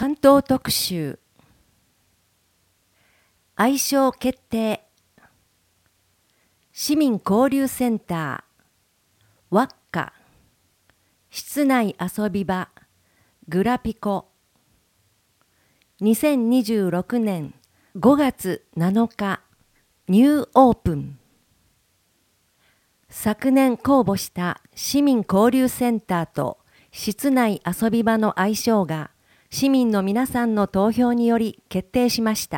関東特集愛称決定市民交流センターワッカ室内遊び場グラピコ2026年5月7日ニューオープン。昨年公募した市民交流センターと室内遊び場の愛称が市民の皆さんの投票により決定しました。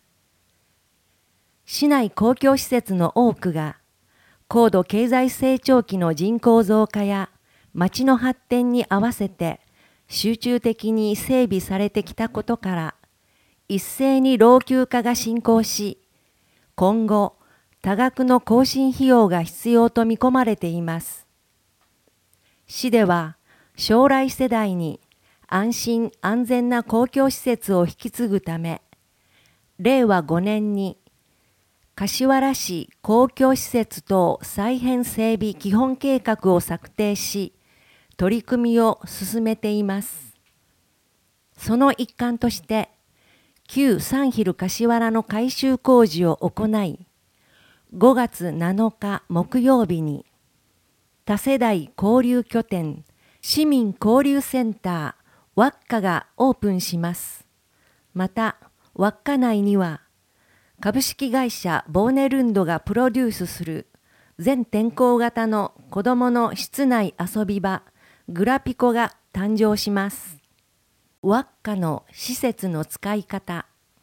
市内公共施設の多くが高度経済成長期の人口増加や町の発展に合わせて集中的に整備されてきたことから一斉に老朽化が進行し、今後多額の更新費用が必要と見込まれています。市では将来世代に安心安全な公共施設を引き継ぐため、令和5年に柏原市公共施設等再編整備基本計画を策定し、取り組みを進めています。その一環として、旧サンヒル柏原の改修工事を行い、5月7日木曜日に多世代交流拠点市民交流センターワッカがオープンします。また、ワッカ内には株式会社ボーネルンドがプロデュースする全天候型の子どもの室内遊び場グラピコが誕生します。ワッカの施設の使い方。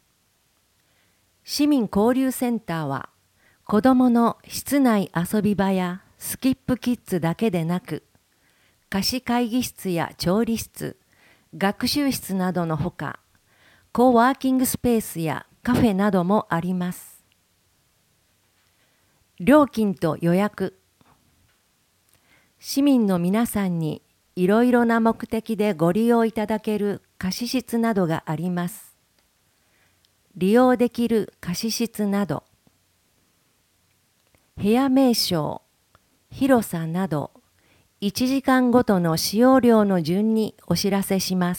市民交流センターは子どもの室内遊び場やスキップキッズだけでなく、貸し会議室や調理室、学習室などのほか、コワーキングスペースやカフェなどもあります。料金と予約。市民の皆さんにいろいろな目的でご利用いただける貸し室などがあります。利用できる貸し室など、部屋名称、広さなど、1時間ごとの使用料の順にお知らせします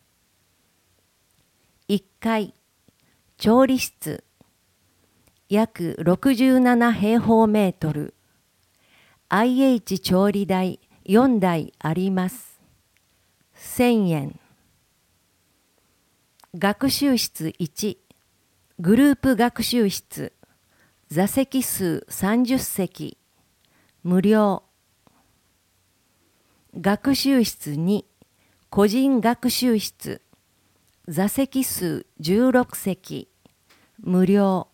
。1階、調理室、約67平方メートル、IH 調理台4台あります。1000円。学習室1、グループ学習室、座席数30席、無料。学習室2、個人学習室、座席数16席、無料。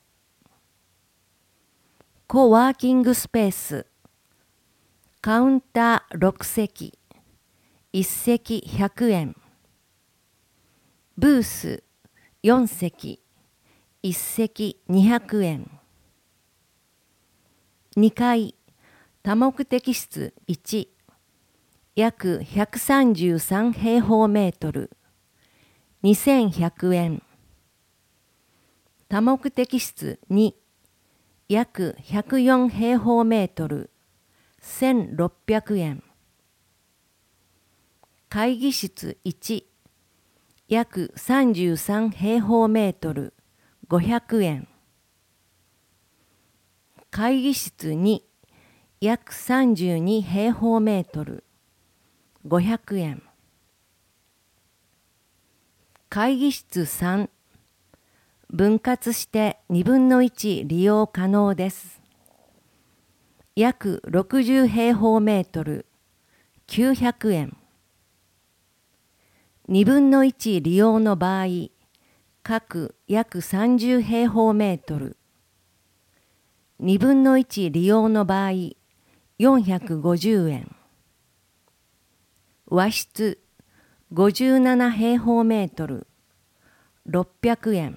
コワーキングスペース、カウンター6席、1席100円。ブース4席、1席200円。2階、多目的室1、約133平方メートル、2100円。多目的室2、約104平方メートル、1600円。会議室1、約33平方メートル、500円。会議室2、約32平方メートル、500円。会議室3、分割して2分の1利用可能です。約60平方メートル、900円。2分の1利用の場合、各約30平方メートル。2分の1利用の場合、450円。和室57平方メートル、600円。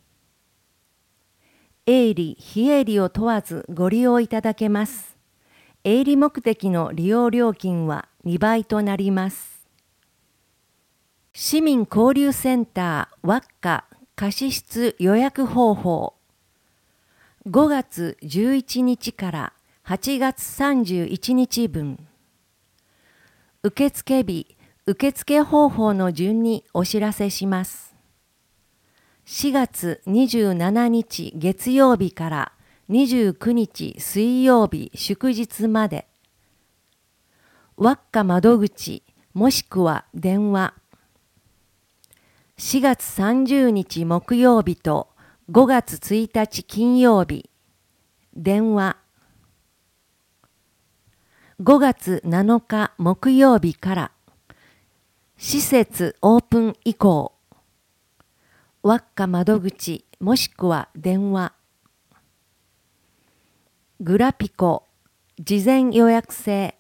営利・非営利を問わずご利用いただけます。営利目的の利用料金は2倍となります。市民交流センターワッカ貸し室予約方法。5月11日から8月31日分。受付日受付方法の順にお知らせします。4月27日月曜日から29日水曜日祝日まで、ワッカ窓口もしくは電話。4月30日木曜日と5月1日金曜日、電話。5月7日木曜日から施設オープン以降、ワッカ窓口もしくは電話。グラピコ事前予約制。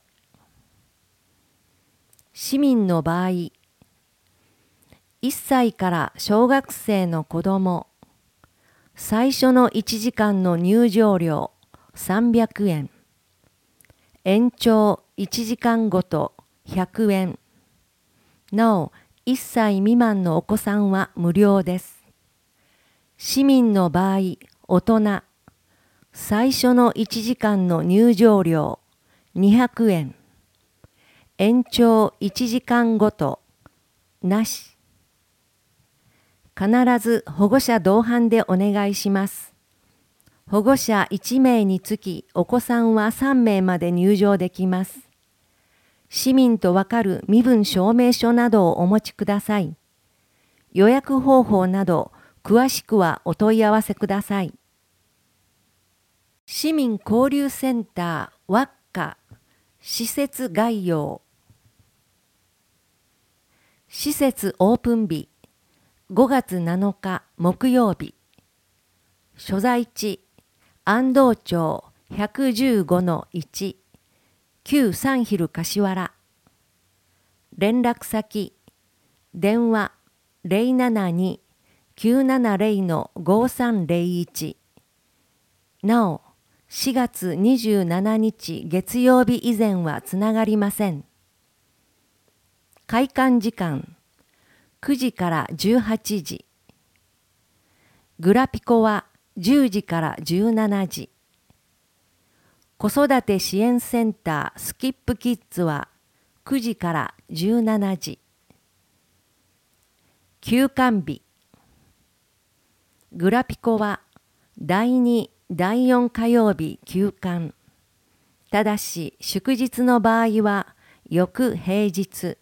市民の場合、1歳から小学生の子ども、最初の1時間の入場料300円、延長1時間ごと100円。なお、1歳未満のお子さんは無料です。市民の場合、大人、最初の1時間の入場料200円、延長1時間ごとなし。必ず保護者同伴でお願いします。保護者1名につきお子さんは3名まで入場できます。市民とわかる身分証明書などをお持ちください。予約方法など詳しくはお問い合わせください。市民交流センターワッカ施設概要。施設オープン日5月7日木曜日。所在地安道町 115-1 旧サンヒル柏原。連絡先電話 072-970-5301。なお、4月27日月曜日以前はつながりません。開館時間9時から18時。グラピコは10時から17時。子育て支援センタースキップキッズは9時から17時。休館日。グラピコは第2、第4火曜日休館。ただし祝日の場合は翌平日。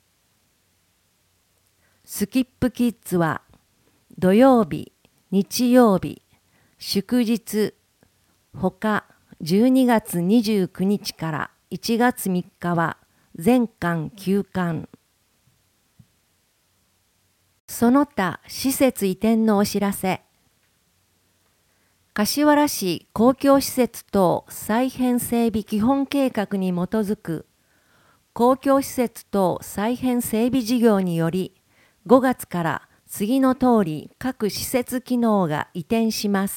スキップキッズは土曜日、日曜日、祝日、ほか12月29日から1月3日は全館休館。その他施設移転のお知らせ。柏原市公共施設等再編整備基本計画に基づく公共施設等再編整備事業により5月から次の通り各施設機能が移転します。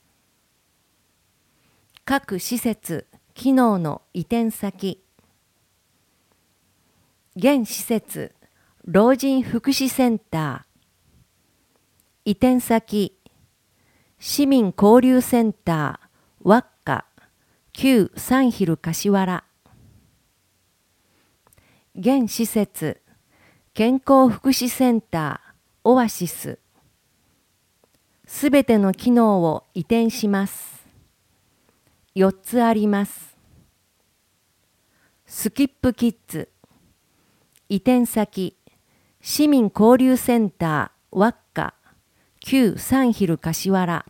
各施設機能の移転先。現施設老人福祉センター。移転先市民交流センターワッカ旧サンヒル柏原。現施設健康福祉センターオアシス。すべての機能を移転します。4つあります。スキップキッズ。移転先市民交流センターワッカ旧サンヒル柏原。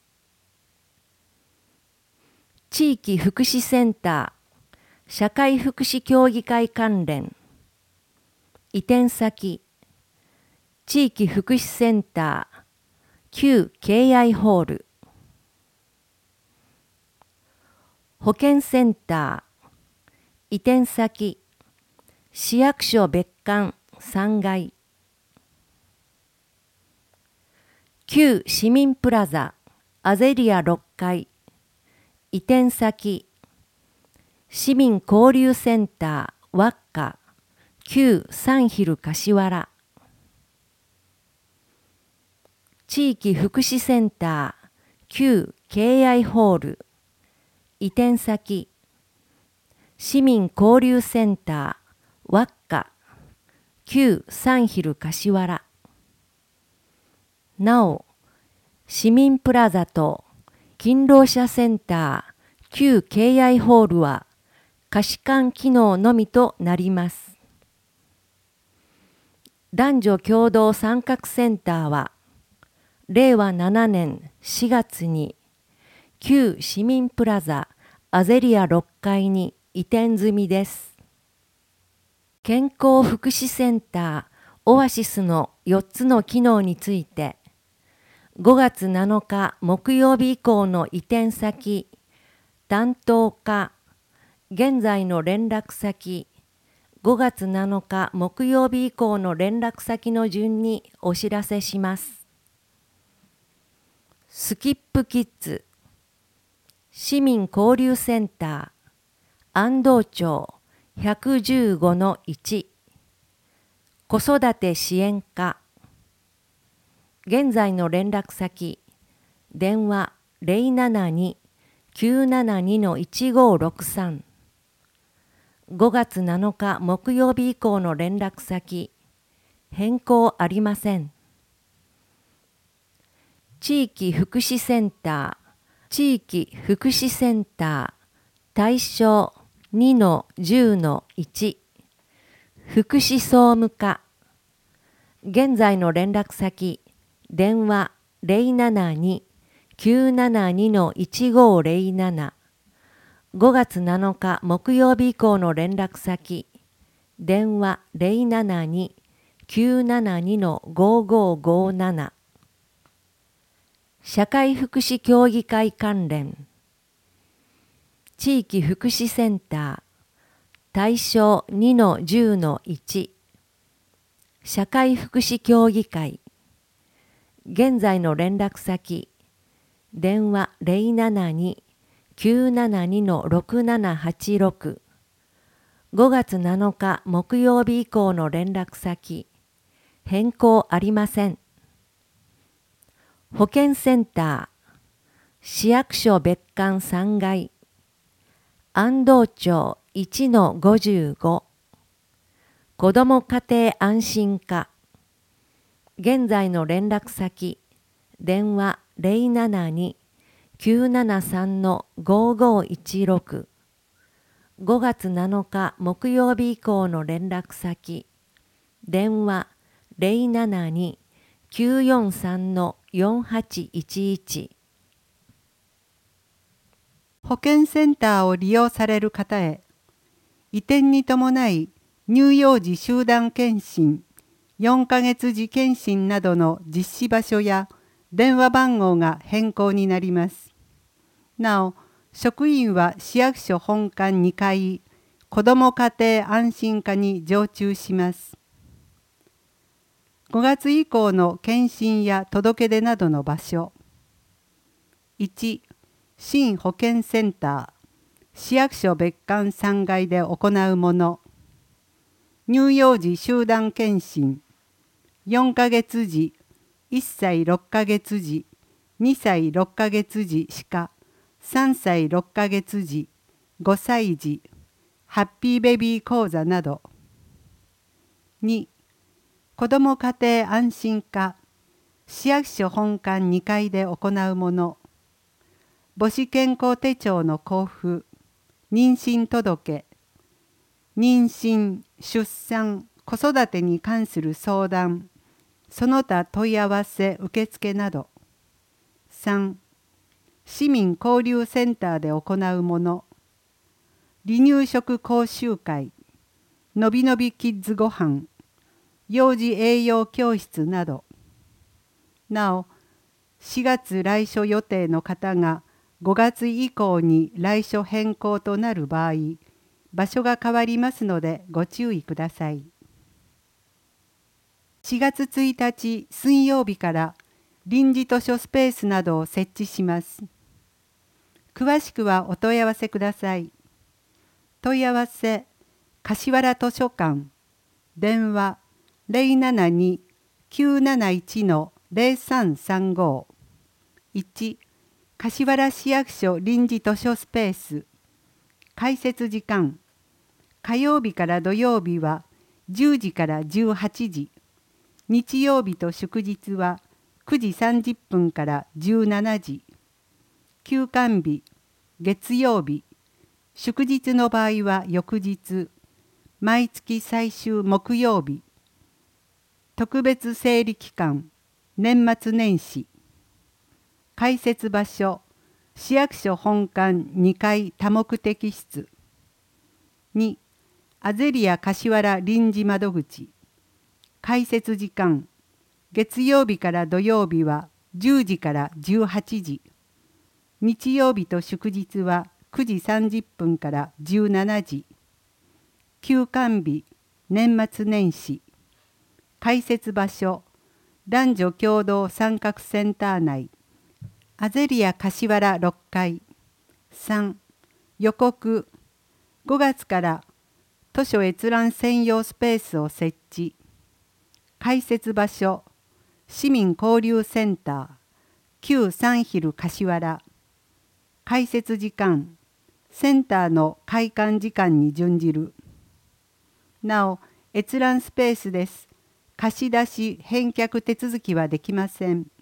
地域福祉センター社会福祉協議会関連。移転先地域福祉センター旧敬愛ホール。保健センター移転先市役所別館3階。旧市民プラザアゼリア6階。移転先市民交流センターワッカ旧サンヒル柏原。地域福祉センター旧敬愛ホール。移転先市民交流センターワッカ旧三昼柏原。なお、市民プラザと勤労者センター旧敬愛ホールは貸し館機能のみとなります。男女共同参画センターは令和7年4月に旧市民プラザアゼリア6階に移転済みです。健康福祉センターオアシスの4つの機能について5月7日木曜日以降の移転先、担当課、現在の連絡先、5月7日木曜日以降の連絡先の順にお知らせします。スキップキッズ、市民交流センター、安藤町115-1、子育て支援課、現在の連絡先、電話072-972-1563、5月7日木曜日以降の連絡先、変更ありません。地域福祉センター、地域福祉センター、対象2-10-1、福祉総務課、現在の連絡先、電話072-972-1507、5月7日木曜日以降の連絡先、電話072-972-5557、社会福祉協議会関連、地域福祉センター、対象2-10-1、社会福祉協議会、現在の連絡先、電話072-972-6786、5月7日木曜日以降の連絡先、変更ありません。保健センター、市役所別館3階、安藤町1-55、子ども家庭安心課、現在の連絡先、電話072-973-5516、5月7日木曜日以降の連絡先、電話072-943-4811。 保健センターを利用される方へ、移転に伴い乳幼児集団検診、4ヶ月時検診などの実施場所や電話番号が変更になります。なお、職員は市役所本館2階、子ども家庭安心課に常駐します。5月以降の検診や届け出などの場所。1、新保健センター、市役所別館3階で行うもの。乳幼児集団検診、4ヶ月時、1歳6ヶ月時、2歳6ヶ月時歯科、3歳6ヶ月時、5歳児、ハッピーベビー講座など。2、子ども家庭安心課、市役所本館2階で行うもの。母子健康手帳の交付、妊娠届、妊娠、出産、子育てに関する相談、その他問い合わせ受付など。3、市民交流センターで行うもの。離乳食講習会、のびのびキッズごはん、幼児栄養教室など。なお、4月来所予定の方が5月以降に来所変更となる場合、場所が変わりますのでご注意ください。4月1日水曜日から臨時図書スペースなどを設置します。詳しくはお問い合わせください。問い合わせ、柏原図書館、電話072-971-0335、1、柏原市役所臨時図書スペース、開設時間、火曜日から土曜日は 10時から18時。日曜日と祝日は9時30分から17時。休館日、月曜日、祝日の場合は翌日、毎月最終木曜日。特別整理期間、年末年始。開設場所、市役所本館2階多目的室。2、アゼリア柏原臨時窓口。開設時間、月曜日から土曜日は10時から18時。日曜日と祝日は9時30分から17時。休館日、年末年始。開設場所、男女共同参画センター内。アゼリア柏原6階。3、予告。5月から図書閲覧専用スペースを設置。開設場所、市民交流センター、旧三昼柏原。開設時間、センターの開館時間に準じる。なお、閲覧スペースです。貸し出し返却手続きはできません。